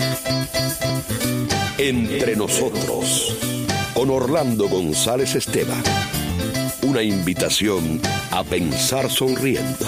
Entre nosotros, con Orlando González Esteban. Una invitación a pensar sonriendo.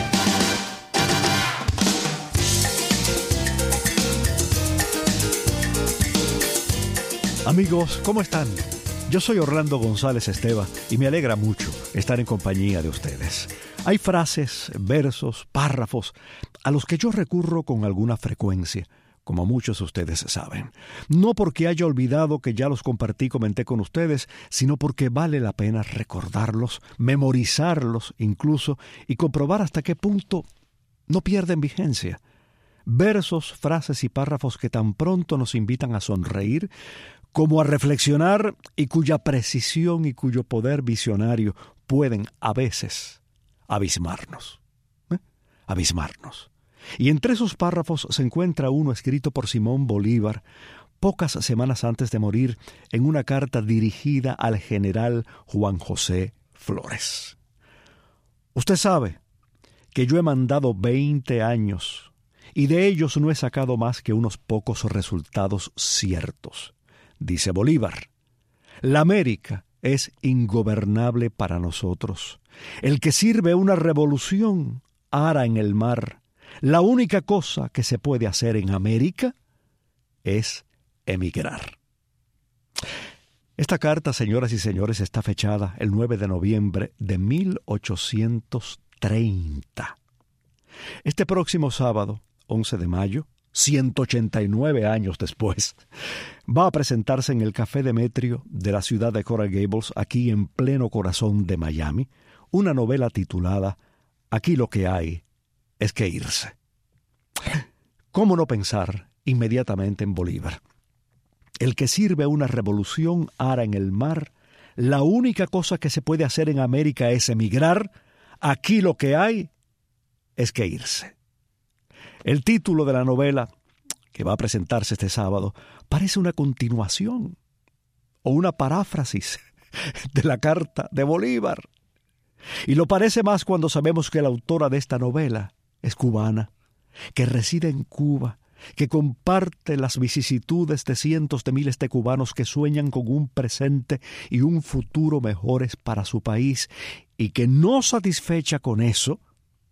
Amigos, ¿cómo están? Yo soy Orlando González Esteban y me alegra mucho estar en compañía de ustedes. Hay frases, versos, párrafos a los que yo recurro con alguna frecuencia, como muchos de ustedes saben. No porque haya olvidado que ya los compartí, comenté con ustedes, sino porque vale la pena recordarlos, memorizarlos incluso, y comprobar hasta qué punto no pierden vigencia. Versos, frases y párrafos que tan pronto nos invitan a sonreír, como a reflexionar, y cuya precisión y cuyo poder visionario pueden a veces abismarnos. Abismarnos. Y entre esos párrafos se encuentra uno escrito por Simón Bolívar pocas semanas antes de morir en una carta dirigida al general Juan José Flores. Usted sabe que yo he mandado 20 años y de ellos no he sacado más que unos pocos resultados ciertos. Dice Bolívar, la América es ingobernable para nosotros. El que sirve una revolución ara en el mar. La única cosa que se puede hacer en América es emigrar. Esta carta, señoras y señores, está fechada el 9 de noviembre de 1830. Este próximo sábado, 11 de mayo, 189 años después, va a presentarse en el Café Demetrio de la ciudad de Coral Gables, aquí en pleno corazón de Miami, una novela titulada Aquí lo que hay es que irse. ¿Cómo no pensar inmediatamente en Bolívar? El que sirve una revolución ara en el mar. La única cosa que se puede hacer en América es emigrar. Aquí lo que hay es que irse. El título de la novela, que va a presentarse este sábado, parece una continuación o una paráfrasis de la carta de Bolívar. Y lo parece más cuando sabemos que la autora de esta novela es cubana, que reside en Cuba, que comparte las vicisitudes de cientos de miles de cubanos que sueñan con un presente y un futuro mejores para su país, y que no satisfecha con eso,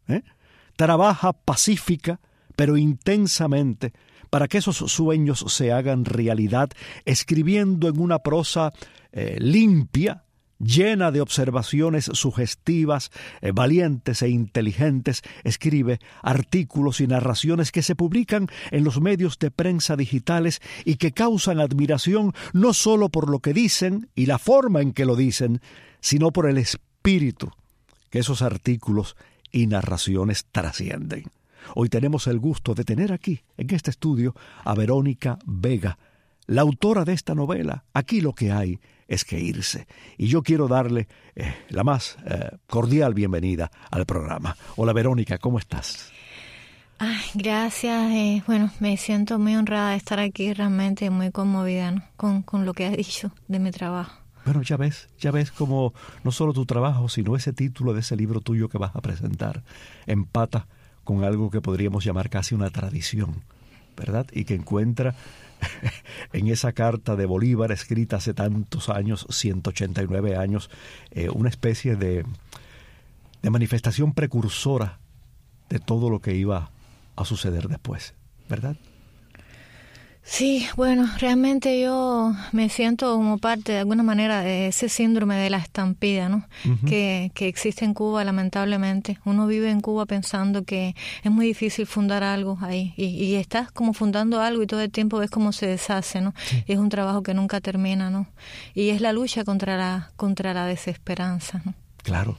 trabaja pacífica pero intensamente para que esos sueños se hagan realidad, escribiendo en una prosa limpia, llena de observaciones sugestivas, valientes e inteligentes. Escribe artículos y narraciones que se publican en los medios de prensa digitales y que causan admiración no solo por lo que dicen y la forma en que lo dicen, sino por el espíritu que esos artículos y narraciones trascienden. Hoy tenemos el gusto de tener aquí, en este estudio, a Verónica Vega, la autora de esta novela. Aquí lo que hay es que irse. Y yo quiero darle la más cordial bienvenida al programa. Hola Verónica, ¿cómo estás? Ay, gracias. Bueno, me siento muy honrada de estar aquí, realmente muy conmovida, ¿no? con lo que has dicho de mi trabajo. Bueno, ya ves cómo no solo tu trabajo, sino ese título de ese libro tuyo que vas a presentar empata con algo que podríamos llamar casi una tradición, ¿verdad? Y que encuentra en esa carta de Bolívar, escrita hace tantos años, 189 años, una especie de manifestación precursora de todo lo que iba a suceder después, ¿verdad? Sí, bueno, realmente yo me siento como parte de alguna manera de ese síndrome de la estampida, ¿no? Uh-huh. que existe en Cuba, lamentablemente. Uno vive en Cuba pensando que es muy difícil fundar algo ahí y estás como fundando algo y todo el tiempo ves cómo se deshace, ¿no? Sí. Y es un trabajo que nunca termina, ¿no? Y es la lucha contra la desesperanza, ¿no? Claro.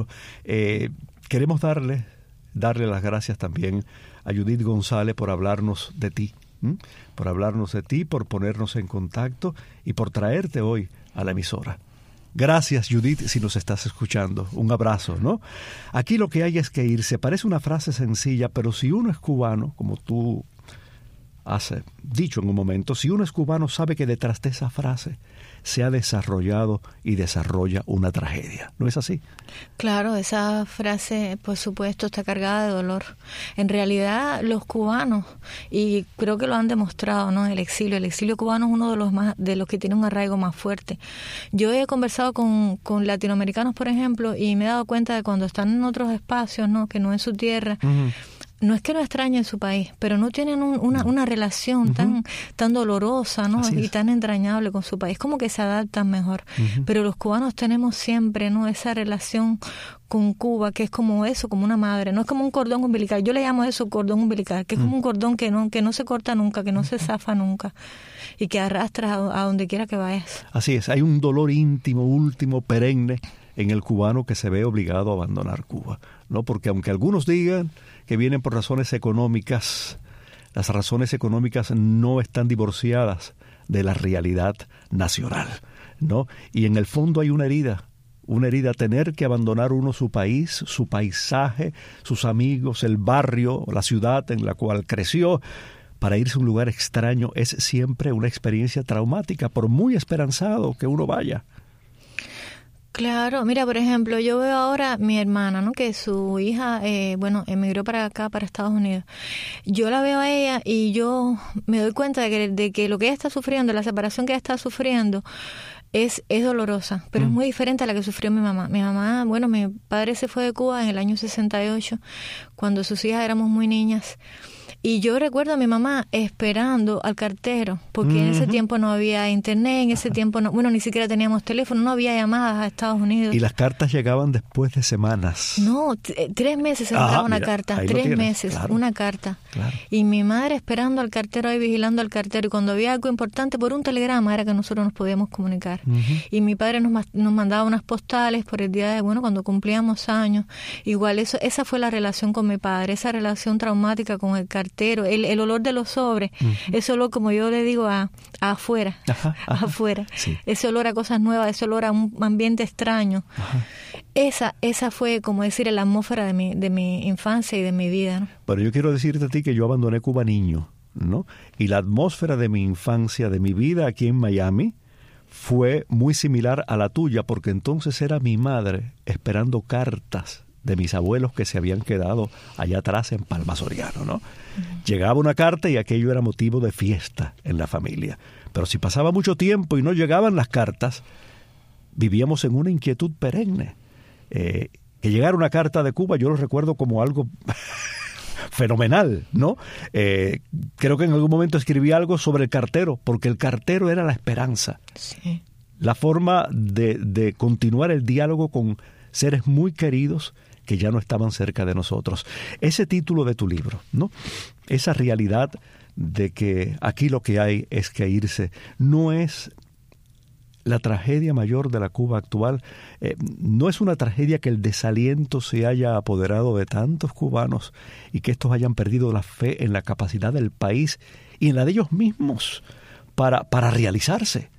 Queremos darle las gracias también a Judith González por hablarnos de ti. Por hablarnos de ti, por ponernos en contacto y por traerte hoy a la emisora. Gracias, Judith, si nos estás escuchando. Un abrazo, ¿no? Aquí lo que hay es que irse. Parece una frase sencilla, pero si uno es cubano, como tú has dicho en un momento, si uno es cubano sabe que detrás de esa frase se ha desarrollado y desarrolla una tragedia. ¿No es así? Claro, esa frase, por supuesto, está cargada de dolor. En realidad, los cubanos, y creo que lo han demostrado, ¿no? El exilio cubano es uno de los que tiene un arraigo más fuerte. Yo he conversado con latinoamericanos, por ejemplo, y me he dado cuenta de cuando están en otros espacios, ¿no? Que no es su tierra. Uh-huh. No es que no extrañen su país, pero no tienen una relación uh-huh. tan dolorosa, ¿no? Y tan entrañable con su país, como que se adaptan mejor. Uh-huh. Pero los cubanos tenemos siempre, ¿no? Esa relación con Cuba, que es como eso, como una madre, no es como un cordón umbilical. Yo le llamo eso cordón umbilical, que es como un cordón que no se corta nunca, que no se zafa nunca y que arrastras a donde quiera que vayas. Así es, hay un dolor íntimo, último, perenne en el cubano que se ve obligado a abandonar Cuba, ¿no? Porque aunque algunos digan que vienen por razones económicas, las razones económicas no están divorciadas de la realidad nacional, ¿no? Y en el fondo hay una herida, tener que abandonar uno su país, su paisaje, sus amigos, el barrio, la ciudad en la cual creció, para irse a un lugar extraño es siempre una experiencia traumática, por muy esperanzado que uno vaya. Claro, mira, por ejemplo, yo veo ahora a mi hermana, ¿no? Que su hija, emigró para acá, para Estados Unidos. Yo la veo a ella y yo me doy cuenta de que lo que ella está sufriendo, la separación que ella está sufriendo, es dolorosa, pero es muy diferente a la que sufrió mi mamá. Mi mamá, mi padre se fue de Cuba en el año 68, cuando sus hijas éramos muy niñas. Y yo recuerdo a mi mamá esperando al cartero, porque en ese tiempo no había internet, en ese tiempo ni siquiera teníamos teléfono, no había llamadas a Estados Unidos. Y las cartas llegaban después de semanas. No, 3 meses se entraba una carta, 3 meses, claro, una carta. Claro. Y mi madre esperando al cartero ahí, vigilando al cartero, y cuando había algo importante por un telegrama era que nosotros nos podíamos comunicar. Y mi padre nos mandaba unas postales por el día de, cuando cumplíamos años. Igual esa fue la relación con mi padre, esa relación traumática con el cartero. El olor de los sobres, ese olor, como yo le digo, afuera, afuera. Sí. Ese olor a cosas nuevas, ese olor a un ambiente extraño. Esa fue, como decir, la atmósfera de mi infancia y de mi vida, ¿no? Pero yo quiero decirte a ti que yo abandoné Cuba niño, ¿no? Y la atmósfera de mi infancia, de mi vida aquí en Miami, fue muy similar a la tuya, porque entonces era mi madre esperando cartas de mis abuelos que se habían quedado allá atrás en Palma Soriano, ¿no? Llegaba una carta y aquello era motivo de fiesta en la familia. Pero si pasaba mucho tiempo y no llegaban las cartas, vivíamos en una inquietud perenne. Que llegara una carta de Cuba, yo lo recuerdo como algo fenomenal, ¿no? Creo que en algún momento escribí algo sobre el cartero, porque el cartero era la esperanza. Sí. La forma de continuar el diálogo con seres muy queridos que ya no estaban cerca de nosotros. Ese título de tu libro, ¿no? Esa realidad de que aquí lo que hay es que irse, no es la tragedia mayor de la Cuba actual, no es una tragedia que el desaliento se haya apoderado de tantos cubanos y que estos hayan perdido la fe en la capacidad del país y en la de ellos mismos para realizarse.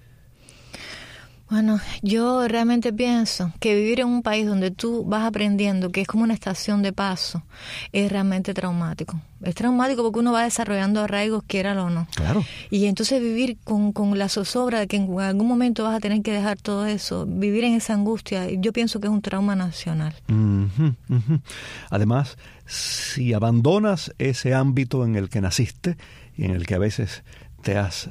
Bueno, yo realmente pienso que vivir en un país donde tú vas aprendiendo, que es como una estación de paso, es realmente traumático. Es traumático porque uno va desarrollando arraigos, quiéralo o no. Claro. Y entonces vivir con la zozobra de que en algún momento vas a tener que dejar todo eso, vivir en esa angustia, yo pienso que es un trauma nacional. Además, si abandonas ese ámbito en el que naciste y en el que a veces te has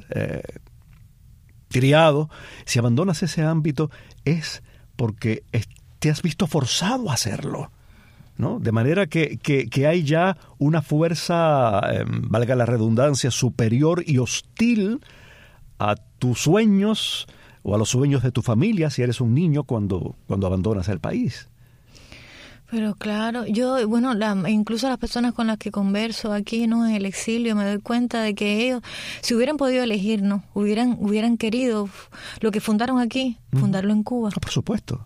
criado, si abandonas ese ámbito es porque te has visto forzado a hacerlo, ¿no? De manera que hay ya una fuerza, valga la redundancia, superior y hostil a tus sueños o a los sueños de tu familia si eres un niño cuando abandonas el país. Pero claro, yo, incluso las personas con las que converso aquí, ¿no? En el exilio, me doy cuenta de que ellos, si hubieran podido elegir, ¿no? Hubieran querido lo que fundaron aquí, fundarlo en Cuba. Por supuesto.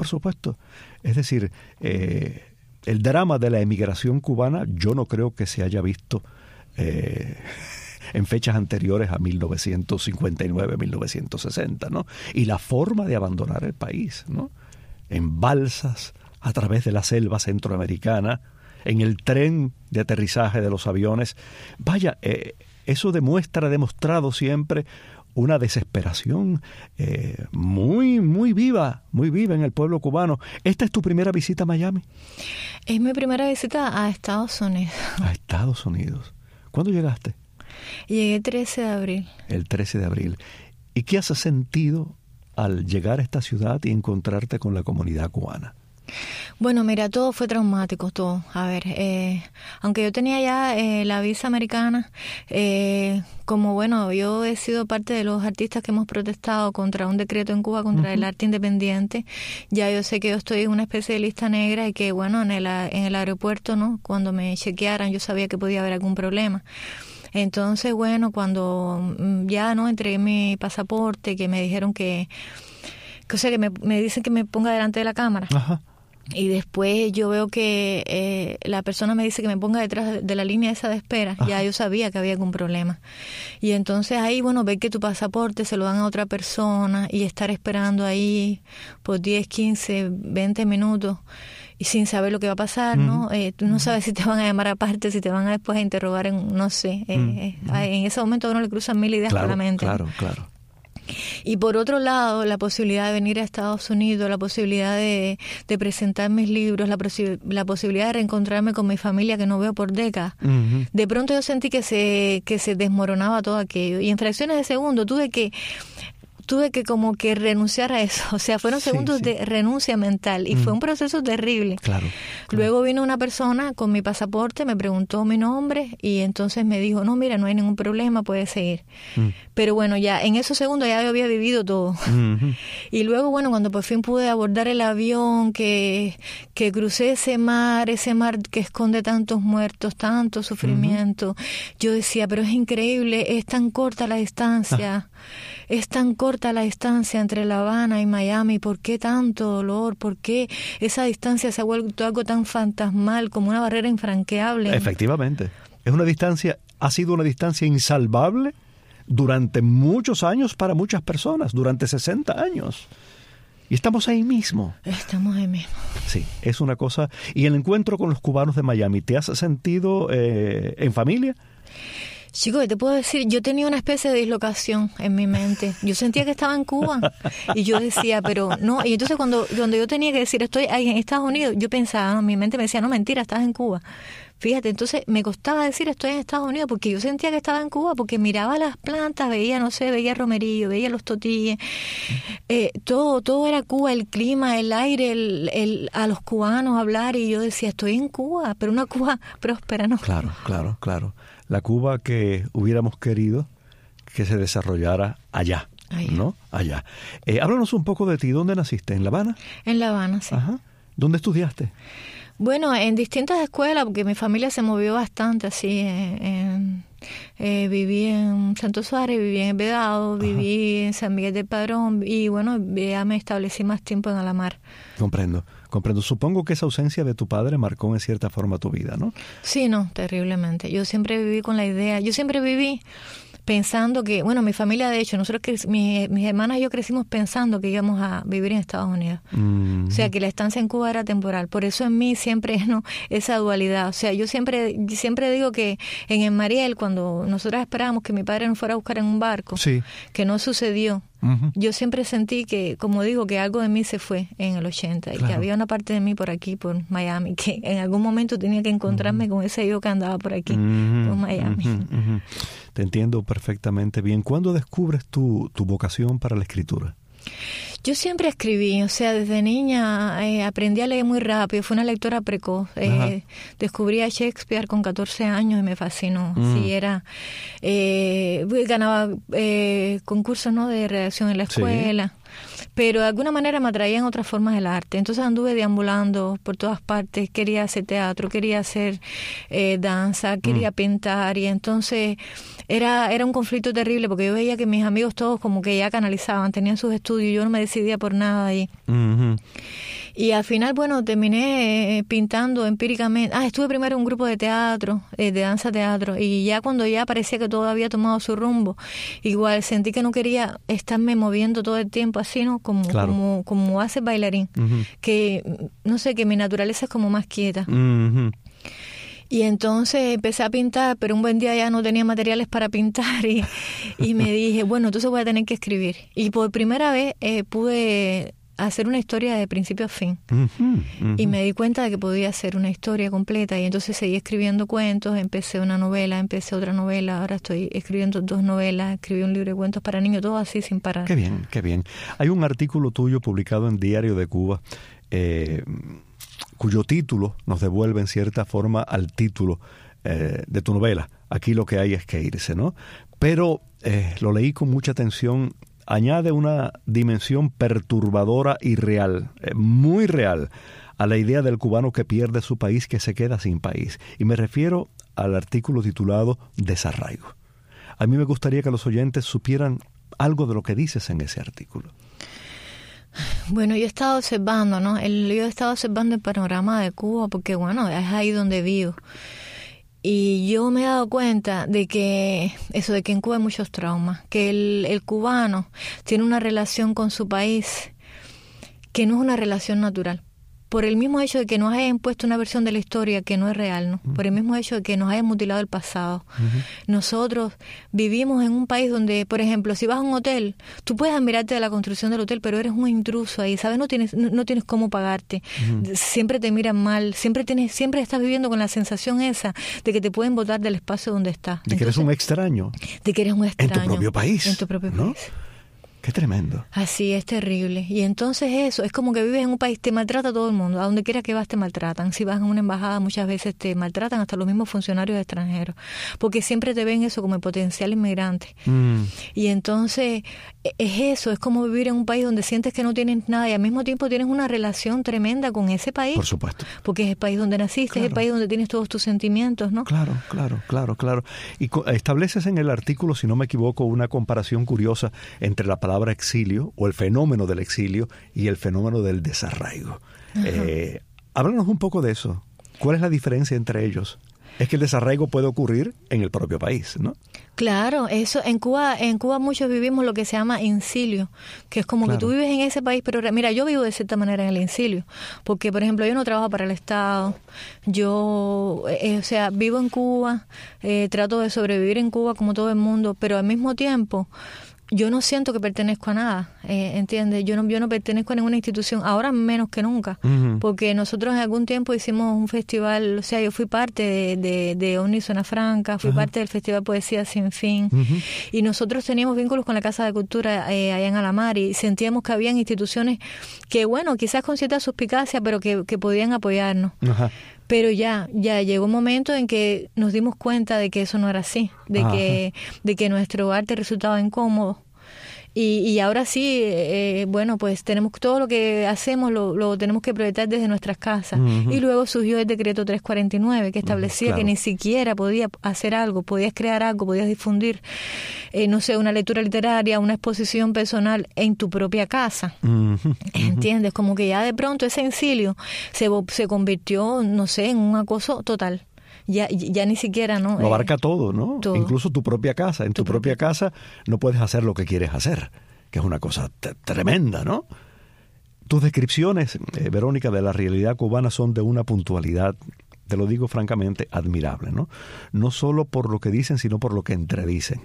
Es decir, el drama de la emigración cubana yo no creo que se haya visto en fechas anteriores a 1959, 1960, ¿no? Y la forma de abandonar el país, ¿no? En balsas, a través de la selva centroamericana, en el tren de aterrizaje de los aviones. Vaya, eso ha demostrado siempre una desesperación muy viva en el pueblo cubano. ¿Esta es tu primera visita a Miami? Es mi primera visita a Estados Unidos. A Estados Unidos. ¿Cuándo llegaste? Llegué el 13 de abril. El 13 de abril. ¿Y qué has sentido al llegar a esta ciudad y encontrarte con la comunidad cubana? Bueno, mira, todo fue traumático, todo. A ver, aunque yo tenía ya la visa americana, como bueno, yo he sido parte de los artistas que hemos protestado contra un decreto en Cuba contra el arte independiente, ya yo sé que yo estoy en una especie de lista negra y que bueno, en el aeropuerto, ¿no? Cuando me chequearan yo sabía que podía haber algún problema. Entonces, bueno, cuando ya no entregué mi pasaporte, que me dijeron que me dicen que me ponga delante de la cámara. Ajá. Y después yo veo que la persona me dice que me ponga detrás de la línea esa de espera. Ajá. Ya yo sabía que había algún problema. Y entonces ahí, bueno, ver que tu pasaporte se lo dan a otra persona y estar esperando ahí por 10, 15, 20 minutos y sin saber lo que va a pasar, ¿no? Tú no sabes si te van a llamar aparte, si te van a después a interrogar, no sé. En ese momento a uno le cruzan mil ideas por la mente. Claro. Y por otro lado, la posibilidad de venir a Estados Unidos, la posibilidad de presentar mis libros, la posibilidad de reencontrarme con mi familia que no veo por décadas. De pronto yo sentí que se desmoronaba todo aquello. Y en fracciones de segundo tuve que como que renunciar a eso. O sea, fueron segundos de renuncia mental y fue un proceso terrible. Claro. Luego vino una persona con mi pasaporte, me preguntó mi nombre y entonces me dijo, no, mira, no hay ningún problema, puedes seguir. Pero bueno, ya en esos segundos ya yo había vivido todo. Y luego, bueno, cuando por fin pude abordar el avión, que crucé ese mar que esconde tantos muertos, tanto sufrimiento, yo decía, pero es increíble, es tan corta la distancia. Es tan corta la distancia entre La Habana y Miami. ¿Por qué tanto dolor? ¿Por qué esa distancia se ha vuelto algo tan fantasmal, como una barrera infranqueable? Efectivamente. Ha sido una distancia insalvable durante muchos años para muchas personas, durante 60 años. Y estamos ahí mismo. Estamos ahí mismo. Sí, es una cosa. ¿Y el encuentro con los cubanos de Miami, te has sentido en familia? Chico, te puedo decir, yo tenía una especie de dislocación en mi mente. Yo sentía que estaba en Cuba y yo decía, pero no. Y entonces cuando yo tenía que decir estoy ahí en Estados Unidos, yo pensaba, no, mi mente me decía, no, mentira, estás en Cuba. Fíjate, entonces me costaba decir estoy en Estados Unidos porque yo sentía que estaba en Cuba, porque miraba las plantas, veía romerillo, veía los totilles, todo era Cuba, el clima, el aire, a los cubanos hablar, y yo decía estoy en Cuba, pero una Cuba próspera, ¿no? Claro. La Cuba que hubiéramos querido que se desarrollara allá. ¿No? Allá. Háblanos un poco de ti. ¿Dónde naciste? ¿En La Habana? En La Habana, sí. Ajá. ¿Dónde estudiaste? Bueno, en distintas escuelas, porque mi familia se movió bastante, así. Viví en Santo Suárez, viví en Vedado, viví en San Miguel del Padrón y bueno, ya me establecí más tiempo en Alamar. Comprendo. Supongo que esa ausencia de tu padre marcó en cierta forma tu vida, ¿no? Sí, no, terriblemente. Yo siempre viví con la idea, pensando que, bueno, mi familia, de hecho, mis hermanas y yo crecimos pensando que íbamos a vivir en Estados Unidos. O sea, que la estancia en Cuba era temporal. Por eso en mí siempre, ¿no?, esa dualidad. O sea, yo siempre digo que en el Mariel, cuando nosotras esperábamos que mi padre nos fuera a buscar en un barco, que no sucedió, yo siempre sentí que, como digo, que algo de mí se fue en el 80 y que había una parte de mí por aquí, por Miami, que en algún momento tenía que encontrarme con ese yo que andaba por aquí, por Miami. Te entiendo perfectamente bien. ¿Cuándo descubres tu vocación para la escritura? Yo siempre escribí, o sea, desde niña aprendí a leer muy rápido, fui una lectora precoz. Descubrí a Shakespeare con 14 años y me fascinó. Sí, ganaba concursos, ¿no?, de redacción en la escuela. Pero de alguna manera me atraían otras formas del arte. Entonces anduve deambulando por todas partes. Quería hacer teatro, quería hacer danza, quería pintar. Y entonces era un conflicto terrible porque yo veía que mis amigos todos como que ya canalizaban, tenían sus estudios y yo no me decidía por nada ahí. Y al final, bueno, terminé pintando empíricamente. Estuve primero en un grupo de teatro, de danza-teatro, y ya cuando ya parecía que todo había tomado su rumbo, igual sentí que no quería estarme moviendo todo el tiempo así, ¿no? Como hace el bailarín, que, no sé, que mi naturaleza es como más quieta. Y entonces empecé a pintar, pero un buen día ya no tenía materiales para pintar y me dije, bueno, entonces voy a tener que escribir. Y por primera vez pude hacer una historia de principio a fin. Y me di cuenta de que podía hacer una historia completa y entonces seguí escribiendo cuentos, empecé una novela, empecé otra novela, ahora estoy escribiendo 2 novelas, escribí un libro de cuentos para niños, todo así sin parar. Qué bien, qué bien. Hay un artículo tuyo publicado en Diario de Cuba, cuyo título nos devuelve en cierta forma al título de tu novela. Aquí lo que hay es que irse, ¿no? Pero lo leí con mucha atención. Añade una dimensión perturbadora y real, muy real, a la idea del cubano que pierde su país, que se queda sin país. Y me refiero al artículo titulado Desarraigo. A mí me gustaría que los oyentes supieran algo de lo que dices en ese artículo. Bueno, yo he estado observando, ¿no? Yo he estado observando el panorama de Cuba porque, bueno, es ahí donde vivo. Y yo me he dado cuenta de que en Cuba hay muchos traumas, que el cubano tiene una relación con su país que no es una relación natural. Por el mismo hecho de que nos hayan impuesto una versión de la historia que no es real, ¿no? Por el mismo hecho de que nos hayan mutilado el pasado. Nosotros vivimos en un país donde, por ejemplo, si vas a un hotel, tú puedes admirarte de la construcción del hotel, pero eres un intruso ahí, ¿sabes? No tienes cómo pagarte. Siempre te miran mal, siempre estás viviendo con la sensación esa de que te pueden botar del espacio donde estás. De que eres un extraño. De que eres un extraño. En tu propio país. En tu propio ¿no? país. Qué tremendo. Así es, terrible. Y entonces eso, es como que vives en un país, te maltrata todo el mundo, a donde quiera que vas te maltratan. Si vas a una embajada muchas veces te maltratan, hasta los mismos funcionarios extranjeros, porque siempre te ven eso como el potencial inmigrante. Y entonces es eso, es como vivir en un país donde sientes que no tienes nada y al mismo tiempo tienes una relación tremenda con ese país. Por supuesto. Porque es el país donde naciste, claro. Es el país donde tienes todos tus sentimientos, ¿no? Claro. Y estableces en el artículo, si no me equivoco, una comparación curiosa entre la palabra exilio o el fenómeno del exilio y el fenómeno del desarraigo. Háblanos un poco de eso. ¿Cuál es la diferencia entre ellos? Es que el desarraigo puede ocurrir en el propio país, ¿no? Claro, eso en Cuba muchos vivimos lo que se llama incilio, que es como que tú vives en ese país, pero mira, yo vivo de cierta manera en el incilio, porque por ejemplo yo no trabajo para el Estado, yo, vivo en Cuba, trato de sobrevivir en Cuba como todo el mundo, pero al mismo tiempo yo no siento que pertenezco a nada, ¿entiendes? Yo no pertenezco a ninguna institución, ahora menos que nunca, porque nosotros en algún tiempo hicimos un festival, yo fui parte de OVNI Zona Franca, fui parte del Festival Poesía Sin Fin, y nosotros teníamos vínculos con la Casa de Cultura allá en Alamar, y sentíamos que habían instituciones que, bueno, quizás con cierta suspicacia, pero que podían apoyarnos. Pero ya llegó un momento en que nos dimos cuenta de que eso no era así, de que nuestro arte resultaba incómodo. Y ahora sí, pues tenemos todo lo que hacemos, lo tenemos que proyectar desde nuestras casas. Y luego surgió el decreto 349, que establecía que ni siquiera podías hacer algo, podías crear algo, podías difundir, una lectura literaria, una exposición personal en tu propia casa. ¿Entiendes? Como que ya de pronto ese incilio se convirtió, en un acoso total. Ya ni siquiera, ¿no? Lo abarca todo, ¿no? Todo. Incluso tu propia casa. En tu propia casa no puedes hacer lo que quieres hacer, que es una cosa tremenda, ¿no? Tus descripciones, Verónica, de la realidad cubana son de una puntualidad, te lo digo francamente, admirable, ¿no? No solo por lo que dicen, sino por lo que entredicen.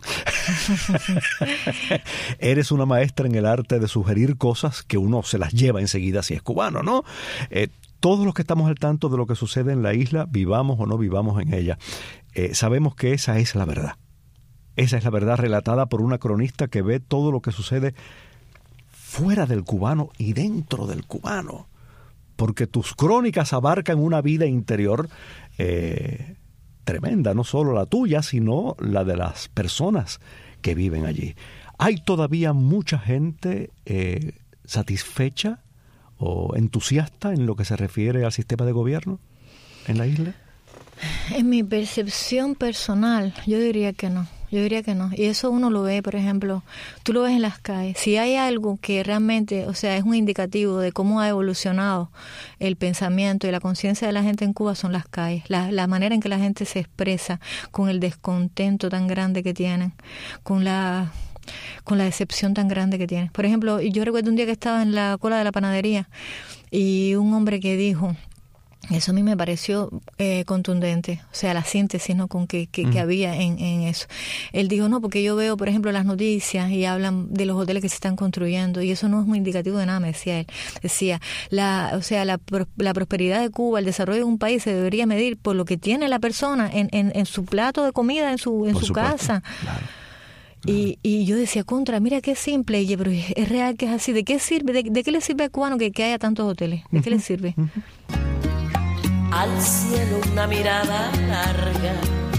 Eres una maestra en el arte de sugerir cosas que uno se las lleva enseguida si es cubano, ¿no? Todos los que estamos al tanto de lo que sucede en la isla, vivamos o no vivamos en ella, sabemos que esa es la verdad. Esa es la verdad relatada por una cronista que ve todo lo que sucede fuera del cubano y dentro del cubano. Porque tus crónicas abarcan una vida interior tremenda, no solo la tuya, sino la de las personas que viven allí. ¿Hay todavía mucha gente satisfecha o entusiasta en lo que se refiere al sistema de gobierno en la isla? En mi percepción personal, yo diría que no. Y eso uno lo ve, por ejemplo, tú lo ves en las calles. Si hay algo que realmente, es un indicativo de cómo ha evolucionado el pensamiento y la conciencia de la gente en Cuba, son las calles. La manera en que la gente se expresa, con el descontento tan grande que tienen, con la decepción tan grande que tienen. Por ejemplo, yo recuerdo un día que estaba en la cola de la panadería y un hombre que dijo: Eso a mí me pareció contundente, o sea, la síntesis, ¿no?, con que había en eso. Él dijo, no, porque yo veo, por ejemplo, las noticias y hablan de los hoteles que se están construyendo y eso no es muy indicativo de nada, me decía él. Decía, la prosperidad de Cuba, el desarrollo de un país se debería medir por lo que tiene la persona en su plato de comida, en su casa. Claro. Y yo decía, mira qué simple, pero es real que es así. ¿De qué sirve? ¿De qué le sirve al cubano que haya tantos hoteles? ¿De qué le sirve? Al cielo una mirada larga,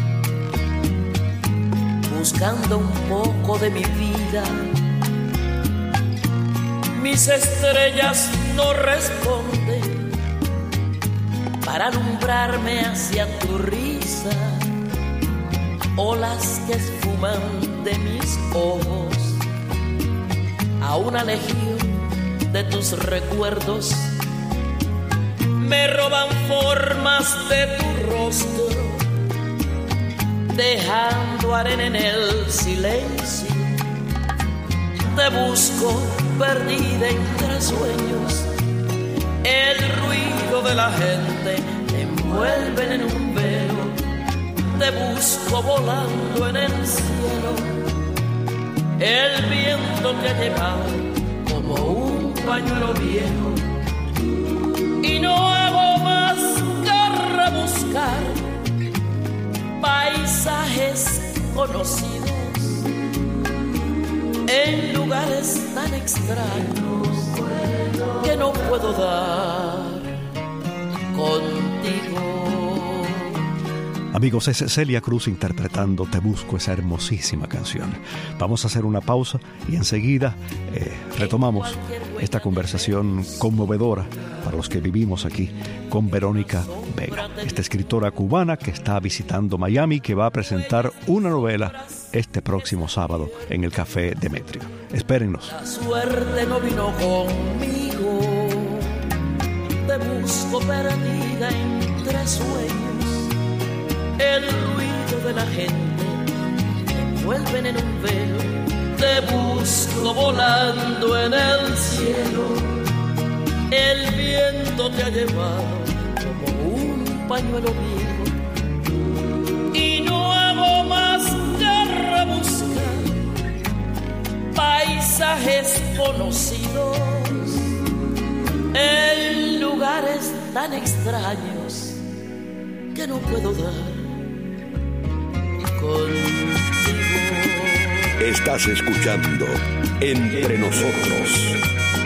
buscando un poco de mi vida. Mis estrellas no responden para alumbrarme hacia tu risa. Olas que esfuman de mis ojos a una legión de tus recuerdos me roban formas de tu rostro, dejando arena en el silencio. Te busco perdida entre sueños, el ruido de la gente te envuelven en un velo. Te busco volando en el cielo, el viento te ha llevado como un pañuelo viejo. Y no hago más que rebuscar paisajes conocidos en lugares tan extraños que no puedo dar contigo. Amigos, es Celia Cruz interpretando Te Busco, esa hermosísima canción. Vamos a hacer una pausa y enseguida retomamos esta conversación conmovedora para los que vivimos aquí con Verónica Vega, esta escritora cubana que está visitando Miami, que va a presentar una novela este próximo sábado en el Café Demetrio. Espérennos. La suerte no vino conmigo, te busco perdida entre sueños. El ruido de la gente me envuelven en un velo. Te busco volando en el cielo. El viento te ha llevado como un pañuelo viejo. Y no hago más que rebuscar paisajes conocidos en lugares tan extraños que no puedo dar contigo. Estás escuchando Entre Nosotros.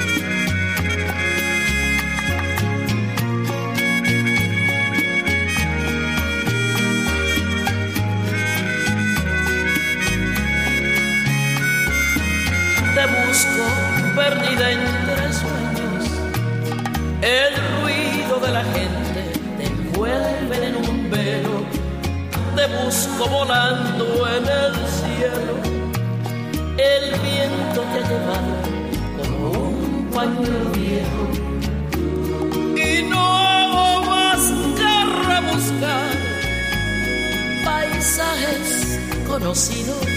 Te busco perdida entre sueños, el ruido de la gente te envuelve en un velo. Te busco volando en el cielo, el viento te ha llevado como un pañuelo viejo. Y no hago más que rebuscar paisajes conocidos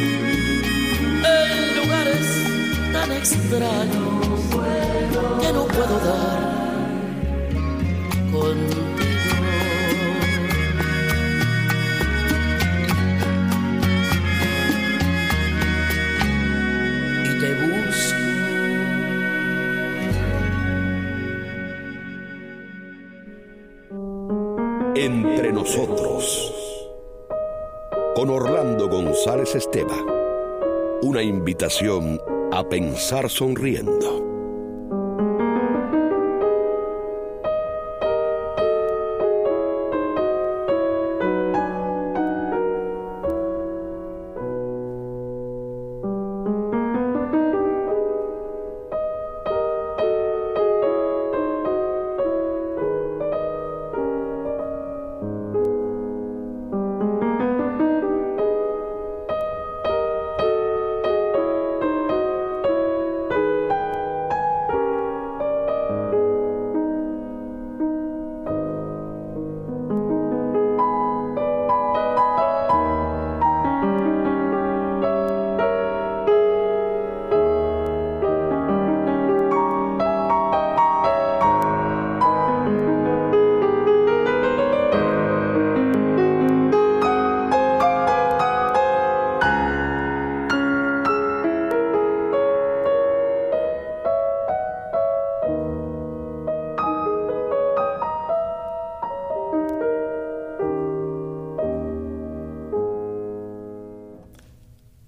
en lugares tan extraños que no puedo dar contigo. Y te busco. Entre Nosotros, con Orlando González Esteva. Una invitación a pensar sonriendo.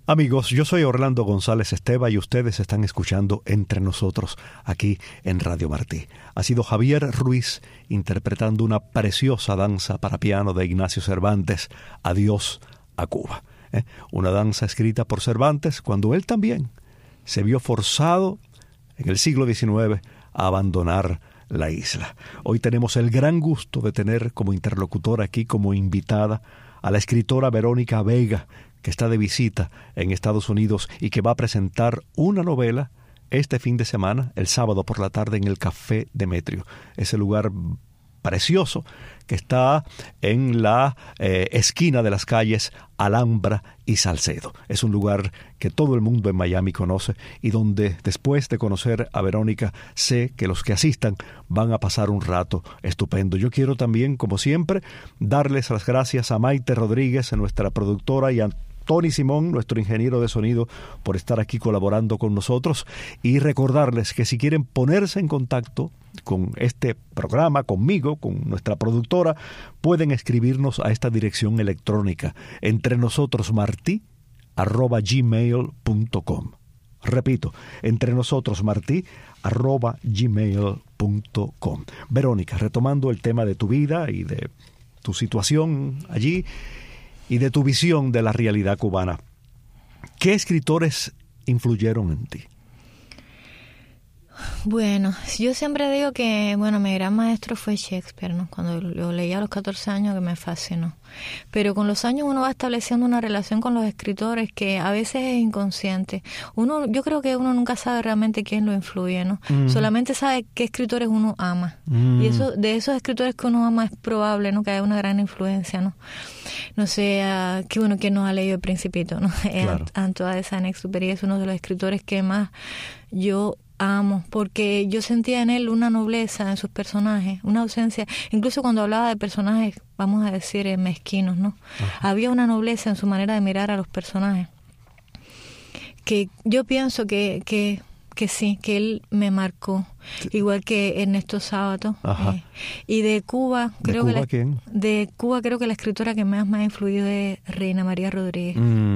Amigos, yo soy Orlando González Esteva y ustedes están escuchando Entre Nosotros, aquí en Radio Martí. Ha sido Javier Ruiz interpretando una preciosa danza para piano de Ignacio Cervantes, Adiós a Cuba. Una danza escrita por Cervantes cuando él también se vio forzado en el siglo XIX a abandonar la isla. Hoy tenemos el gran gusto de tener como interlocutora aquí, como invitada, a la escritora Verónica Vega, que está de visita en Estados Unidos y que va a presentar una novela este fin de semana, el sábado por la tarde, en el Café Demetrio, ese lugar precioso que está en la esquina de las calles Alhambra y Salcedo. Es un lugar que todo el mundo en Miami conoce y donde, después de conocer a Verónica, sé que los que asistan van a pasar un rato estupendo. Yo quiero también, como siempre, darles las gracias a Maite Rodríguez, nuestra productora, y a Tony Simón, nuestro ingeniero de sonido, por estar aquí colaborando con nosotros, y recordarles que si quieren ponerse en contacto con este programa, conmigo, con nuestra productora, pueden escribirnos a esta dirección electrónica, entrenosotrosmarti@gmail.com. Repito, entrenosotrosmarti@gmail.com. Verónica, retomando el tema de tu vida y de tu situación allí, y de tu visión de la realidad cubana, ¿qué escritores influyeron en ti? Bueno, yo siempre digo que, mi gran maestro fue Shakespeare, ¿no? Cuando lo leí a los 14 años, que me fascinó. Pero con los años uno va estableciendo una relación con los escritores que a veces es inconsciente. Yo creo que uno nunca sabe realmente quién lo influye, ¿no? Solamente sabe qué escritores uno ama. Y de esos escritores que uno ama es probable, ¿no? Que haya una gran influencia, ¿no? No sé, ¿quién nos ha leído El Principito, ¿no? Claro. Antoine de Saint-Exupéry es uno de los escritores que más yo amo, porque yo sentía en él una nobleza en sus personajes, una ausencia, incluso cuando hablaba de personajes, vamos a decir, mezquinos, ¿no? Ajá. Había una nobleza en su manera de mirar a los personajes, que yo pienso que sí, que él me marcó, igual que Ernesto Sábato. Y de Cuba, creo que la escritora que más me ha influido es Reina María Rodríguez.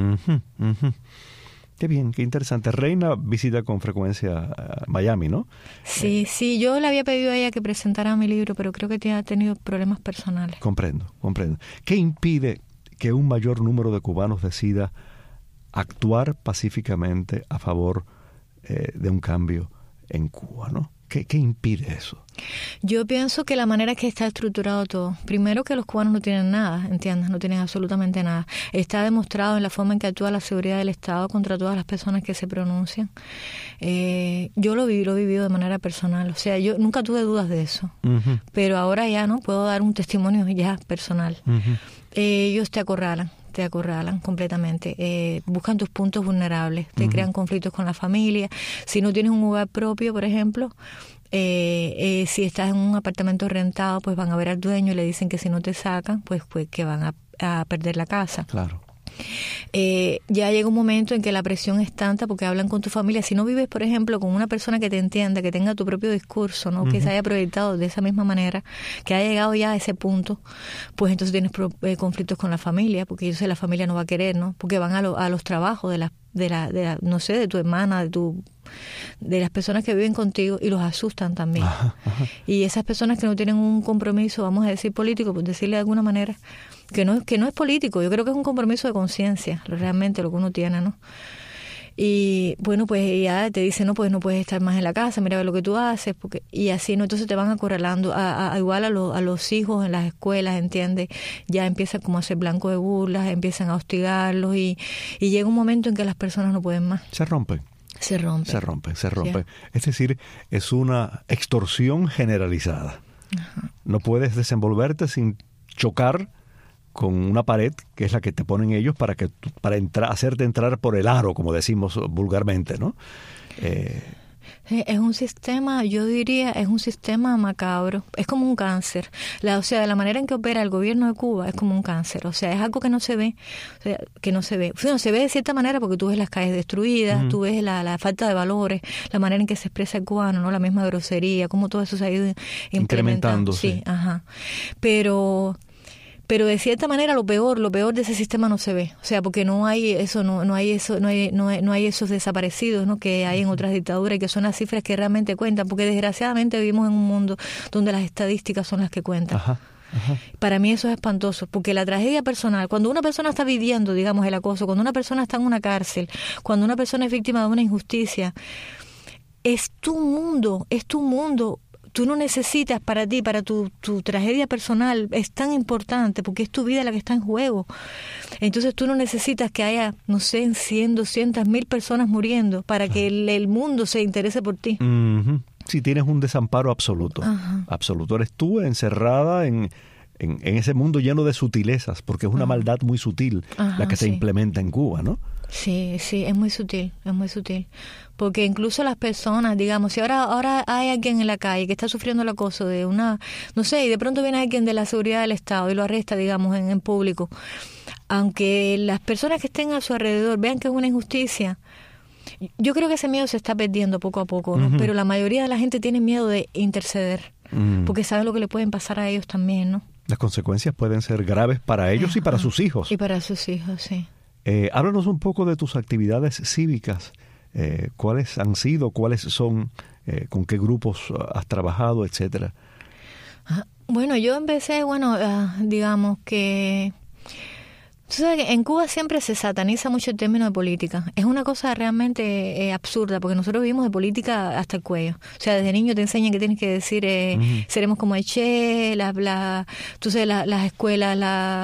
Qué bien, qué interesante. Reina visita con frecuencia Miami, ¿no? Sí, yo le había pedido a ella que presentara mi libro, pero creo que ha tenido problemas personales. Comprendo. ¿Qué impide que un mayor número de cubanos decida actuar pacíficamente a favor de un cambio en Cuba, ¿no? ¿Qué impide eso? Yo pienso que la manera que está estructurado todo, primero que los cubanos no tienen nada, ¿entiendes? No tienen absolutamente nada. Está demostrado en la forma en que actúa la seguridad del Estado contra todas las personas que se pronuncian. Yo lo he vivido de manera personal, o sea, yo nunca tuve dudas de eso, pero ahora ya no puedo dar un testimonio ya personal. Ellos te acorralan completamente, buscan tus puntos vulnerables, te crean conflictos con la familia. Si no tienes un hogar propio, por ejemplo, si estás en un apartamento rentado, pues van a ver al dueño y le dicen que si no te sacan, pues que van a perder la casa. Claro. Ya llega un momento en que la presión es tanta porque hablan con tu familia. Si no vives, por ejemplo, con una persona que te entienda, que tenga tu propio discurso, ¿no? Que se haya proyectado de esa misma manera, que haya llegado ya a ese punto, pues entonces tienes conflictos con la familia, porque yo sé la familia no va a querer, ¿no? Porque van a los trabajos de no sé, de tu hermana, de las personas que viven contigo, y los asustan también. Y esas personas que no tienen un compromiso, vamos a decir político, por decirle de alguna manera, que no es político, yo creo que es un compromiso de conciencia, realmente lo que uno tiene, ¿no? Y bueno, pues ya te dicen, no, pues no puedes estar más en la casa, mira lo que tú haces, y así, ¿no? Entonces te van acorralando, igual a los hijos en las escuelas, ¿entiendes? Ya empiezan como a ser blanco de burlas, empiezan a hostigarlos, y llega un momento en que las personas no pueden más. Se rompen. Se rompe. Sí. Es decir, es una extorsión generalizada. No puedes desenvolverte sin chocar con una pared, que es la que te ponen ellos para hacerte entrar por el aro, como decimos vulgarmente, ¿no? Es un sistema, yo diría, es un sistema macabro. Es como un cáncer. O sea, la manera en que opera el gobierno de Cuba es como un cáncer. O sea, es algo que no se ve. Bueno, se ve de cierta manera porque tú ves las calles destruidas, tú ves la falta de valores, la manera en que se expresa el cubano, ¿no? La misma grosería, cómo todo eso se ha ido incrementando. Sí. Pero Pero de cierta manera lo peor de ese sistema no se ve, o sea, porque no hay esos desaparecidos, ¿no?, que hay en otras dictaduras, y que son las cifras que realmente cuentan, porque desgraciadamente vivimos en un mundo donde las estadísticas son las que cuentan. Ajá. Para mí eso es espantoso, porque la tragedia personal, cuando una persona está viviendo, digamos, el acoso, cuando una persona está en una cárcel, cuando una persona es víctima de una injusticia, es tu mundo. Tú no necesitas para ti, para tu tragedia personal, es tan importante porque es tu vida la que está en juego. Entonces tú no necesitas que haya, no sé, 100, 200, 1000 personas muriendo para que el mundo se interese por ti. Si tienes un desamparo absoluto. Absoluto. Eres tú encerrada en ese mundo lleno de sutilezas, porque es una maldad muy sutil la que se implementa en Cuba, ¿no? Sí, es muy sutil. Porque incluso las personas, digamos, si ahora hay alguien en la calle que está sufriendo el acoso de una, no sé, y de pronto viene alguien de la seguridad del Estado y lo arresta, digamos, en público, aunque las personas que estén a su alrededor vean que es una injusticia, yo creo que ese miedo se está perdiendo poco a poco, ¿no? Pero la mayoría de la gente tiene miedo de interceder, porque saben lo que le pueden pasar a ellos también, ¿no? Las consecuencias pueden ser graves para ellos y para sus hijos. Y para sus hijos, sí. Háblanos un poco de tus actividades cívicas. ¿Cuáles han sido? ¿Cuáles son? ¿Con qué grupos has trabajado, etcétera? Bueno, yo empecé, digamos que... Tú sabes que en Cuba siempre se sataniza mucho el término de política. Es una cosa realmente absurda, porque nosotros vivimos de política hasta el cuello. O sea, desde niño te enseñan que tienes que decir seremos como el Che, las escuelas,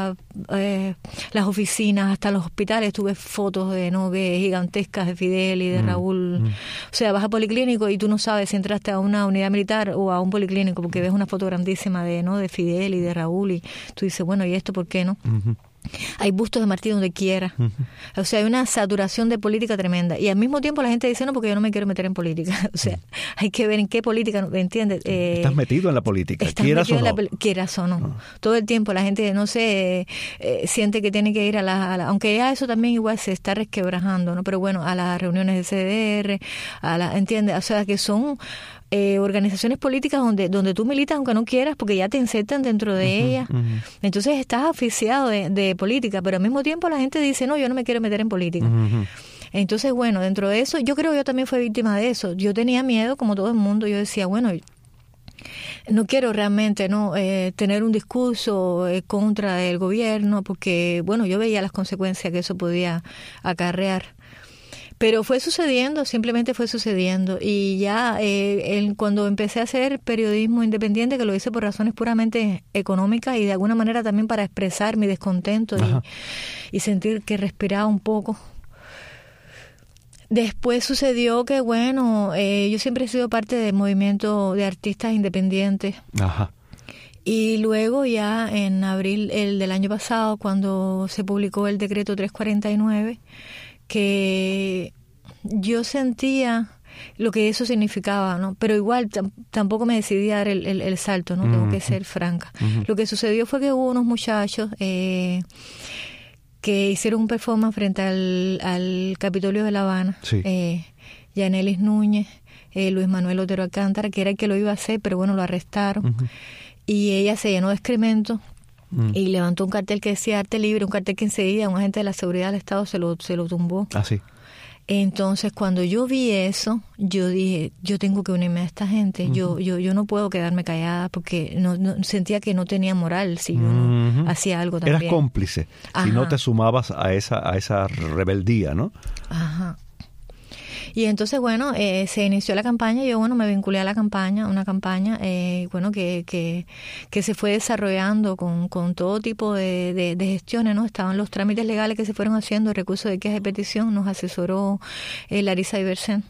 las oficinas, hasta los hospitales. Tuve fotos de gigantescas de Fidel y de Raúl. O sea, vas a policlínico y tú no sabes si entraste a una unidad militar o a un policlínico, porque ves una foto grandísima de Fidel y de Raúl, y tú dices, bueno, ¿y esto por qué no? Hay bustos de Martí donde quiera. O sea, hay una saturación de política tremenda. Y al mismo tiempo la gente dice, no, porque yo no me quiero meter en política. O sea, hay que ver en qué política, ¿entiendes? Estás metido en la política, quieras o no. Quieras o no. Todo el tiempo la gente, no sé, siente que tiene que ir a la... Aunque ya eso también igual se está resquebrajando, ¿no? Pero bueno, a las reuniones de CDR, ¿entiendes? O sea, que son... organizaciones políticas donde tú militas aunque no quieras, porque ya te insertan dentro de ellas. Entonces estás asfixiado de política, pero al mismo tiempo la gente dice, no, yo no me quiero meter en política. Entonces, bueno, dentro de eso, yo creo que yo también fui víctima de eso. Yo tenía miedo, como todo el mundo. Yo decía, bueno, no quiero realmente tener un discurso contra el gobierno, porque, bueno, yo veía las consecuencias que eso podía acarrear. Pero fue sucediendo, simplemente fue sucediendo. Y ya cuando empecé a hacer periodismo independiente, que lo hice por razones puramente económicas y de alguna manera también para expresar mi descontento y sentir que respiraba un poco. Después sucedió que, bueno, yo siempre he sido parte del movimiento de artistas independientes. Y luego ya en abril del año pasado, cuando se publicó el decreto 349, que yo sentía lo que eso significaba, ¿no? Pero igual tampoco me decidí a dar el salto, ¿no? Tengo que ser franca. Lo que sucedió fue que hubo unos muchachos que hicieron un performance frente al Capitolio de La Habana. Yanelis Núñez, Luis Manuel Otero Alcántara, que era el que lo iba a hacer, pero bueno, lo arrestaron. Y ella se llenó de excremento y levantó un cartel que decía Arte Libre, un cartel que enseguida un agente de la seguridad del Estado se lo tumbó. Sí. Entonces, cuando yo vi eso, yo dije, yo tengo que unirme a esta gente. Yo no puedo quedarme callada porque no sentía que no tenía moral si yo no hacía algo también. Eras cómplice si no te sumabas a esa rebeldía, ¿no? Y entonces, bueno, se inició la campaña. Yo, bueno, me vinculé a la campaña, una campaña, bueno, que se fue desarrollando con todo tipo de gestiones, ¿no? Estaban los trámites legales que se fueron haciendo, el recurso de queja de petición, nos asesoró Larisa Iversen.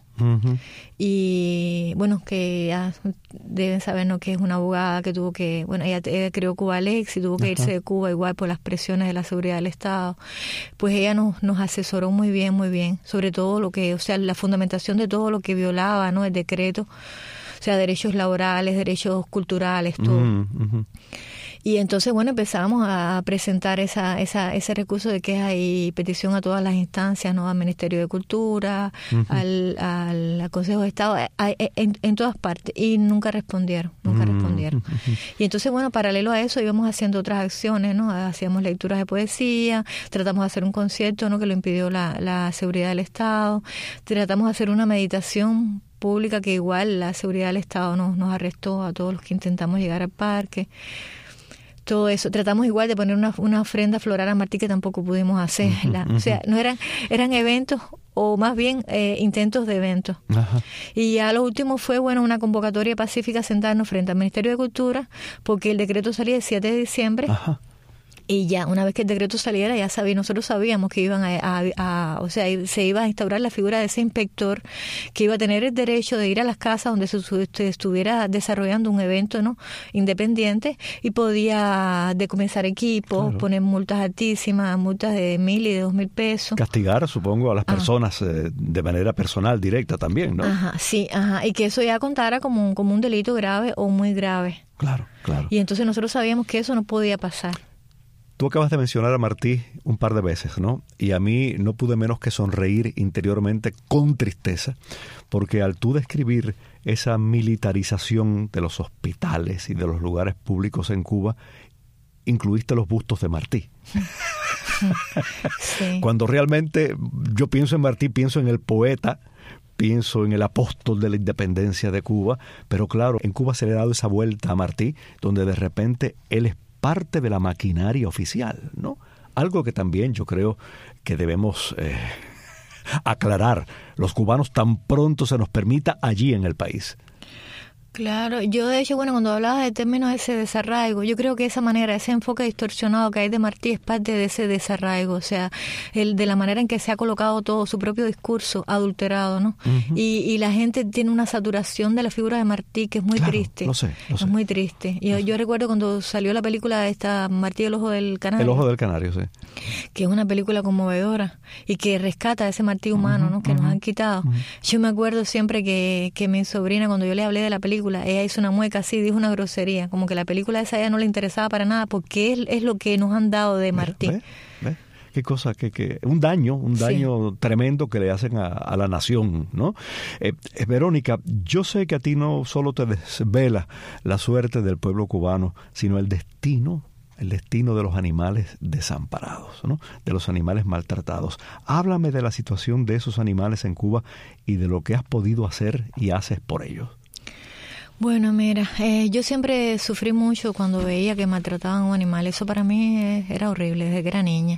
Y bueno, que ya deben saber, ¿no?, que es una abogada que tuvo que, bueno, ella creó Cubalex y tuvo que irse de Cuba igual por las presiones de la seguridad del Estado. Pues ella nos asesoró muy bien, sobre todo lo que, o sea, la fundamentación de todo lo que violaba, ¿no?, el decreto, o sea, derechos laborales, derechos culturales, todo. Y entonces, bueno, empezamos a presentar ese recurso de queja y petición a todas las instancias, ¿no? Al Ministerio de Cultura, al Consejo de Estado, en todas partes. Y nunca respondieron. Y entonces, bueno, paralelo a eso íbamos haciendo otras acciones, ¿no? Hacíamos lecturas de poesía, tratamos de hacer un concierto, ¿no? Que lo impidió la seguridad del Estado, tratamos de hacer una meditación pública que igual la seguridad del Estado nos arrestó a todos los que intentamos llegar al parque. Todo eso. Tratamos igual de poner una ofrenda floral a Martí que tampoco pudimos hacerla. O sea, no eran eventos o más bien intentos de eventos. Ajá. Y ya lo último fue, bueno, una convocatoria pacífica, sentarnos frente al Ministerio de Cultura, porque el decreto salía el 7 de diciembre. Ajá. Y ya, una vez que el decreto saliera, nosotros sabíamos que iban o sea, se iba a instaurar la figura de ese inspector que iba a tener el derecho de ir a las casas donde se estuviera desarrollando un evento, ¿no? Independiente, y podía decomisar equipos, claro, poner multas altísimas, multas de 1.000 y de 2.000 pesos. Castigar, supongo, a las personas de manera personal, directa también, ¿no? Ajá, sí, ajá, y que eso ya contara como un delito grave o muy grave. Claro, claro. Y entonces nosotros sabíamos que eso no podía pasar. Tú acabas de mencionar a Martí un par de veces, ¿no? Y a mí no pude menos que sonreír interiormente con tristeza, porque al tú describir esa militarización de los hospitales y de los lugares públicos en Cuba, incluiste los bustos de Martí. Sí. Cuando realmente yo pienso en Martí, pienso en el poeta, pienso en el apóstol de la independencia de Cuba, pero claro, en Cuba se le ha dado esa vuelta a Martí, donde de repente él es parte de la maquinaria oficial, ¿no? Algo que también yo creo que debemos aclarar. Los cubanos tan pronto se nos permita allí en el país. Claro, yo de hecho, bueno, cuando hablabas de términos de ese desarraigo, yo creo que esa manera, ese enfoque distorsionado que hay de Martí es parte de ese desarraigo, o sea, de la manera en que se ha colocado todo su propio discurso adulterado, ¿no? Uh-huh. Y la gente tiene una saturación de la figura de Martí que es muy triste. Lo sé. Es muy triste. Y yo recuerdo cuando salió la película esta Martí, el Ojo del Canario. El Ojo del Canario, sí. Que es una película conmovedora y que rescata ese Martí humano, ¿no? Que nos han quitado. Yo me acuerdo siempre que mi sobrina, cuando yo le hablé de la película, ella hizo una mueca así, dijo una grosería, como que la película esa a ella no le interesaba para nada, porque es lo que nos han dado de Martí. ¿Ve? Qué cosa, que un daño sí, tremendo que le hacen a la nación, ¿no? Verónica, yo sé que a ti no solo te desvela la suerte del pueblo cubano, sino el destino de los animales desamparados, ¿no? De los animales maltratados. Háblame de la situación de esos animales en Cuba y de lo que has podido hacer y haces por ellos. Bueno, mira, yo siempre sufrí mucho cuando veía que maltrataban a un animal. Eso para mí era horrible desde que era niña.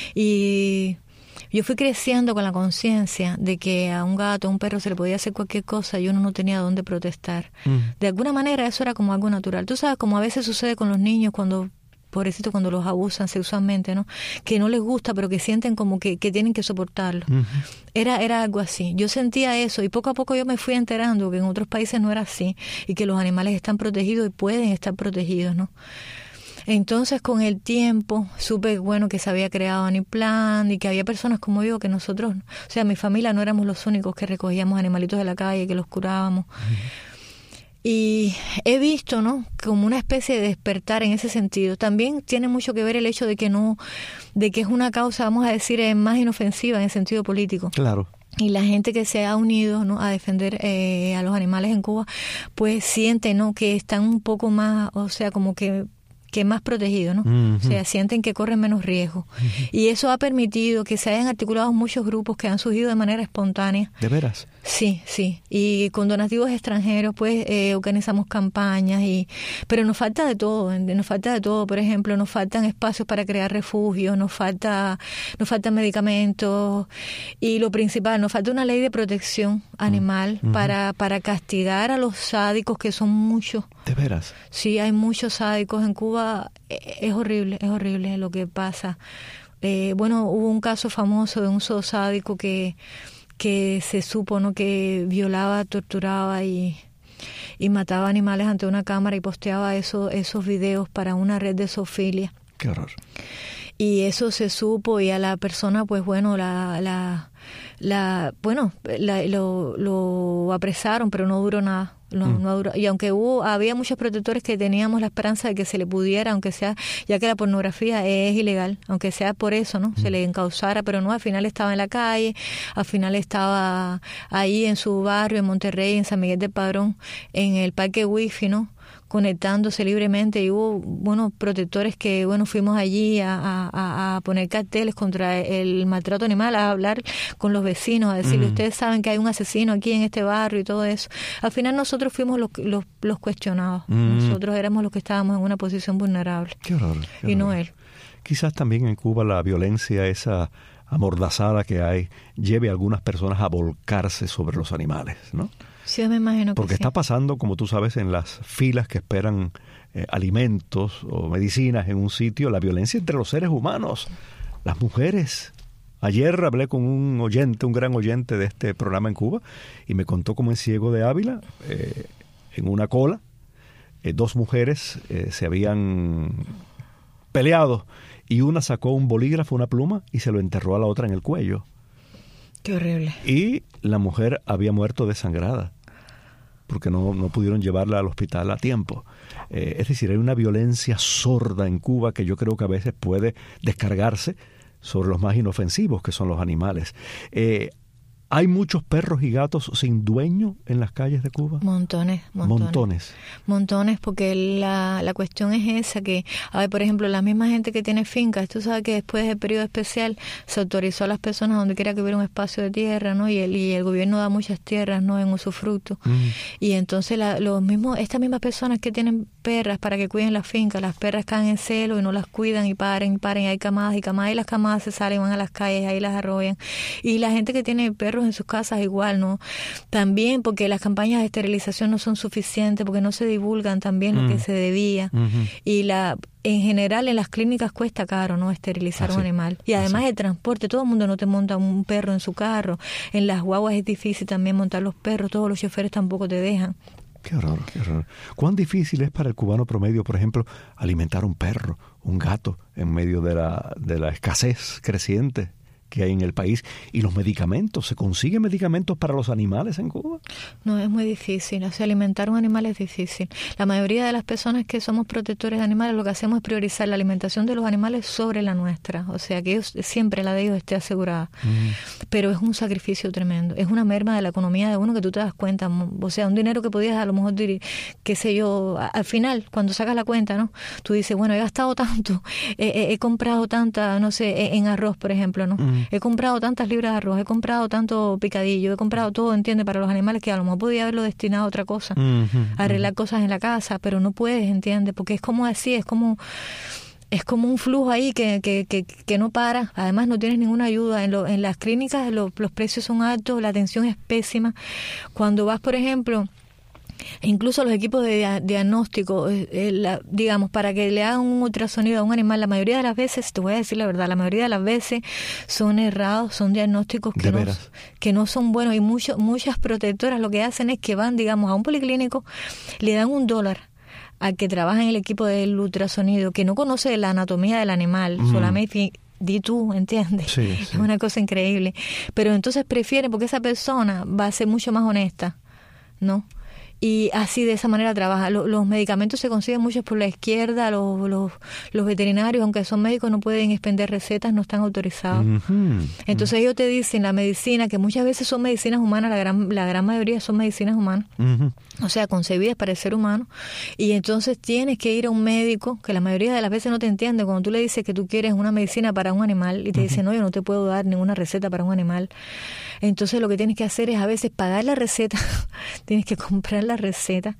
Y yo fui creciendo con la conciencia de que a un gato, a un perro se le podía hacer cualquier cosa y uno no tenía dónde protestar. De alguna manera eso era como algo natural. Tú sabes, como a veces sucede con los niños cuando los abusan sexualmente, ¿no? Que no les gusta, pero que sienten como que tienen que soportarlo. Uh-huh. Era algo así. Yo sentía eso y poco a poco yo me fui enterando que en otros países no era así y que los animales están protegidos y pueden estar protegidos, ¿no? Entonces, con el tiempo, supe, bueno, que se había creado Aniplan y que había personas como yo que nosotros, o sea, mi familia no éramos los únicos que recogíamos animalitos de la calle, que los curábamos. Uh-huh. Y he visto, ¿no?, como una especie de despertar en ese sentido. También tiene mucho que ver el hecho de que es una causa, vamos a decir, más inofensiva en el sentido político. Claro. Y la gente que se ha unido, ¿no?, a defender a los animales en Cuba, pues siente, ¿no?, que están un poco más, o sea, como que más protegidos, ¿no? Uh-huh. O sea, sienten que corren menos riesgo. Uh-huh. Y eso ha permitido que se hayan articulado muchos grupos que han surgido de manera espontánea. ¿De veras? Sí. Y con donativos extranjeros, pues, organizamos campañas, pero nos falta de todo. Por ejemplo, nos faltan espacios para crear refugios, nos faltan medicamentos, y lo principal, nos falta una ley de protección animal para castigar a los sádicos, que son muchos. ¿De veras? Sí, hay muchos sádicos en Cuba. Es horrible lo que pasa. Bueno, hubo un caso famoso de un zoosádico que se supo, ¿no?, que violaba, torturaba y mataba animales ante una cámara y posteaba esos videos para una red de zoofilia. ¡Qué horror! Y eso se supo, y a la persona, pues bueno, lo apresaron, pero no duró nada. No duró. Y aunque había muchos protectores que teníamos la esperanza de que se le pudiera, aunque sea, ya que la pornografía es ilegal, aunque sea por eso, ¿no? Se le encausara, pero no, al final estaba en la calle, al final estaba ahí en su barrio, en Monterrey, en San Miguel del Padrón, en el parque Wifi, ¿no? Conectándose libremente, y hubo protectores que fuimos allí a poner carteles contra el maltrato animal, a hablar con los vecinos, a decirle, ustedes saben que hay un asesino aquí en este barrio y todo eso. Al final nosotros fuimos los cuestionados, nosotros éramos los que estábamos en una posición vulnerable. Qué horror, y no él. Quizás también en Cuba la violencia, esa amordazada que hay, lleve a algunas personas a volcarse sobre los animales, ¿no? Sí, yo me imagino que porque está pasando, como tú sabes, en las filas que esperan alimentos o medicinas en un sitio, la violencia entre los seres humanos, las mujeres. Ayer hablé con un gran oyente de este programa en Cuba, y me contó cómo en Ciego de Ávila, en una cola, 2 mujeres se habían peleado, y una sacó un bolígrafo, una pluma, y se lo enterró a la otra en el cuello. Qué horrible. Y la mujer había muerto desangrada porque no pudieron llevarla al hospital a tiempo. Es decir, hay una violencia sorda en Cuba que yo creo que a veces puede descargarse sobre los más inofensivos, que son los animales. ¿Hay muchos perros y gatos sin dueño en las calles de Cuba? Montones. Montones, porque la cuestión es esa, que, por ejemplo, la misma gente que tiene fincas, tú sabes que después del periodo especial se autorizó a las personas donde quiera que hubiera un espacio de tierra, ¿no? Y el gobierno da muchas tierras, ¿no? En usufructo. Y entonces estas mismas personas que tienen perras para que cuiden las fincas, las perras caen en celo y no las cuidan y paren, y hay camadas y camadas, y las camadas se salen, van a las calles, ahí las arrollan. Y la gente que tiene perros en sus casas igual, ¿no? También porque las campañas de esterilización no son suficientes, porque no se divulgan también lo que se debía. Y en general en las clínicas cuesta caro, ¿no? Esterilizar un animal. Y además el transporte, todo el mundo no te monta un perro en su carro. En las guaguas es difícil también montar los perros, todos los choferes tampoco te dejan. Qué horror, qué horror. ¿Cuán difícil es para el cubano promedio, por ejemplo, alimentar un perro, un gato, en medio de la escasez creciente que hay en el país? ¿Y los medicamentos? ¿Se consiguen medicamentos para los animales en Cuba? No, es muy difícil. O sea, alimentar un animal es difícil. La mayoría de las personas que somos protectores de animales, lo que hacemos es priorizar la alimentación de los animales sobre la nuestra. O sea, que siempre la de ellos esté asegurada. Pero es un sacrificio tremendo. Es una merma de la economía de uno que tú te das cuenta. O sea, un dinero que podías a lo mejor, qué sé yo, al final, cuando sacas la cuenta, ¿no? Tú dices, bueno, he gastado tanto, he comprado tanta, no sé, en arroz, por ejemplo, ¿no? He comprado tantas libras de arroz, he comprado tanto picadillo, he comprado todo, ¿entiendes? Para los animales, que a lo mejor podía haberlo destinado a otra cosa, arreglar cosas en la casa, pero no puedes, ¿entiendes? Porque es como así, es como un flujo ahí que no para. Además no tienes ninguna ayuda. En las clínicas los precios son altos, la atención es pésima. Cuando vas, por ejemplo, incluso los equipos de diagnóstico, digamos, para que le hagan un ultrasonido a un animal, la mayoría de las veces, te voy a decir la verdad, la mayoría de las veces son errados, son diagnósticos que no son buenos, y muchas protectoras lo que hacen es que van, digamos, a un policlínico, le dan $1 al que trabaja en el equipo del ultrasonido, que no conoce la anatomía del animal, solamente di tú, ¿entiendes? Sí. Es una cosa increíble. Pero entonces prefieren, porque esa persona va a ser mucho más honesta, ¿no? Y así, de esa manera trabaja. Los medicamentos se consiguen muchos por la izquierda. Los veterinarios, aunque son médicos, no pueden expender recetas, no están autorizados. Entonces ellos te dicen la medicina, que muchas veces son medicinas humanas, la gran mayoría son medicinas humanas, o sea, concebidas para el ser humano. Y entonces tienes que ir a un médico, que la mayoría de las veces no te entiende. Cuando tú le dices que tú quieres una medicina para un animal, y te dicen, no, yo no te puedo dar ninguna receta para un animal. Entonces lo que tienes que hacer es a veces pagar la receta, tienes que comprar la receta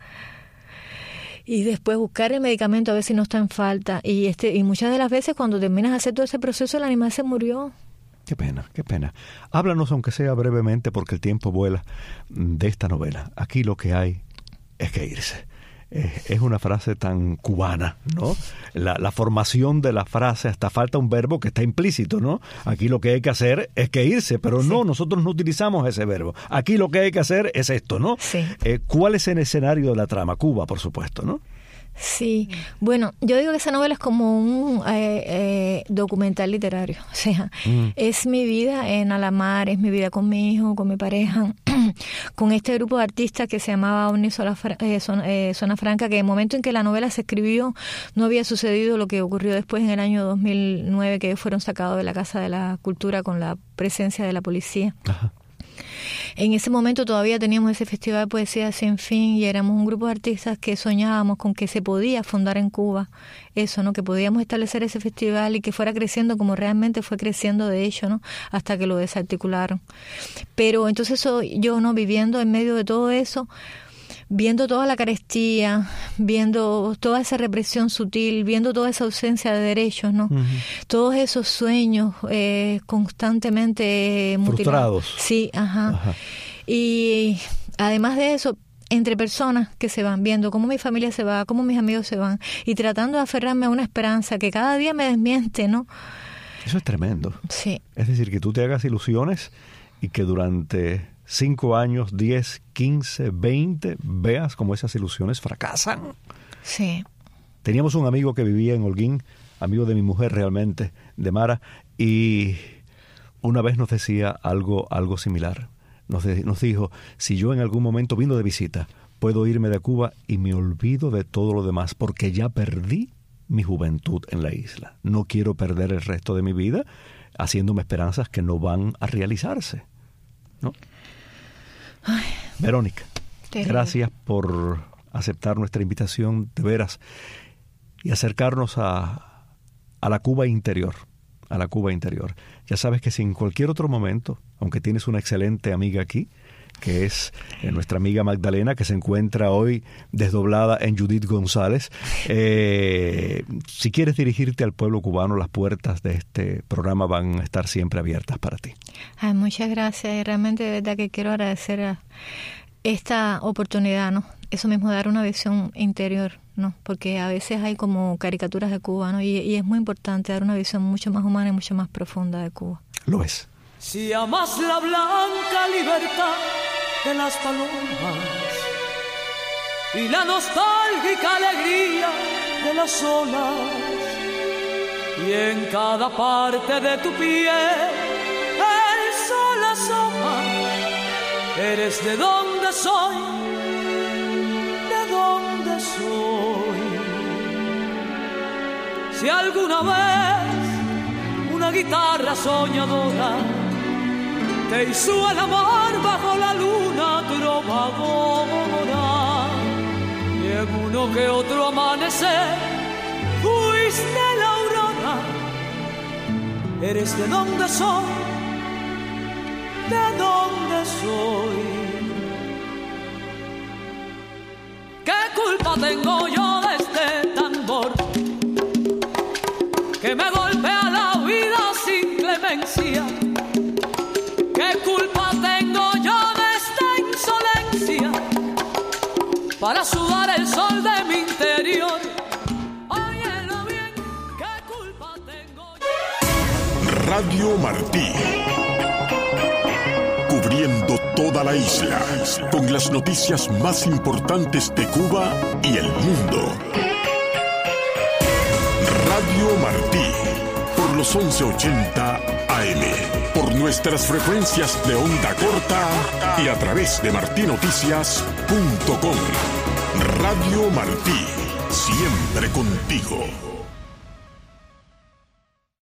y después buscar el medicamento a ver si no está en falta. Y muchas de las veces cuando terminas de hacer todo ese proceso, el animal se murió. Qué pena, qué pena. Háblanos, aunque sea brevemente, porque el tiempo vuela, de esta novela. Aquí lo que hay es que irse. Es una frase tan cubana, ¿no? La formación de la frase, hasta falta un verbo que está implícito, ¿no? Aquí lo que hay que hacer es que irse, pero no, nosotros no utilizamos ese verbo. Aquí lo que hay que hacer es esto, ¿no? Sí. ¿Cuál es el escenario de la trama? Cuba, por supuesto, ¿no? Sí, bueno, yo digo que esa novela es como un documental literario, o sea, es mi vida en Alamar, es mi vida con mi hijo, con mi pareja, con este grupo de artistas que se llamaba Omni Zona Franca, que en el momento en que la novela se escribió no había sucedido lo que ocurrió después en el año 2009, que fueron sacados de la Casa de la Cultura con la presencia de la policía. Ajá. En ese momento todavía teníamos ese festival de poesía sin fin y éramos un grupo de artistas que soñábamos con que se podía fundar en Cuba eso, ¿no? Que podíamos establecer ese festival y que fuera creciendo como realmente fue creciendo de hecho, ¿no? Hasta que lo desarticularon. Pero entonces yo, ¿no? Viviendo en medio de todo eso, viendo toda la carestía, viendo toda esa represión sutil, viendo toda esa ausencia de derechos, ¿no? Uh-huh. Todos esos sueños constantemente frustrados. Sí, ajá. Y además de eso, entre personas que se van, viendo cómo mi familia se va, cómo mis amigos se van, y tratando de aferrarme a una esperanza que cada día me desmiente, ¿no? Eso es tremendo. Sí. Es decir, que tú te hagas ilusiones y que durante 5 años, 10, 15, 20, veas cómo esas ilusiones fracasan. Sí. Teníamos un amigo que vivía en Holguín, amigo de mi mujer realmente, de Mara, y una vez nos decía algo similar. Nos dijo, si yo en algún momento vino de visita, puedo irme de Cuba y me olvido de todo lo demás, porque ya perdí mi juventud en la isla. No quiero perder el resto de mi vida haciéndome esperanzas que no van a realizarse, ¿no? Ay, Verónica, gracias por aceptar nuestra invitación, de veras, y acercarnos a la Cuba interior, a la Cuba interior. Ya sabes que si en cualquier otro momento, aunque tienes una excelente amiga aquí, que es nuestra amiga Magdalena, que se encuentra hoy desdoblada en Judith González, si quieres dirigirte al pueblo cubano, las puertas de este programa van a estar siempre abiertas para ti. Ay, muchas gracias, y realmente de verdad que quiero agradecer a esta oportunidad, ¿no? Eso mismo, dar una visión interior, ¿no? Porque a veces hay como caricaturas de Cuba, ¿no? Y es muy importante dar una visión mucho más humana y mucho más profunda de Cuba. Lo es. Si amas la blanca libertad de las palomas y la nostálgica alegría de las olas, y en cada parte de tu piel el sol asoma, eres de donde soy, de donde soy. Si alguna vez una guitarra soñadora te hizo el amor bajo la luna trovadora, y en uno que otro amanecer fuiste la aurora, eres de donde soy, de donde soy. ¿Qué culpa tengo yo de este tambor que me golpea la vida sin clemencia? ¿Qué culpa tengo yo de esta insolencia para sudar el sol de mi interior? Óyelo bien, ¿qué culpa tengo yo? Radio Martí, cubriendo toda la isla con las noticias más importantes de Cuba y el mundo. Radio Martí, por los 1180 AM, por nuestras frecuencias de onda corta y a través de martinoticias.com. Radio Martí, siempre contigo.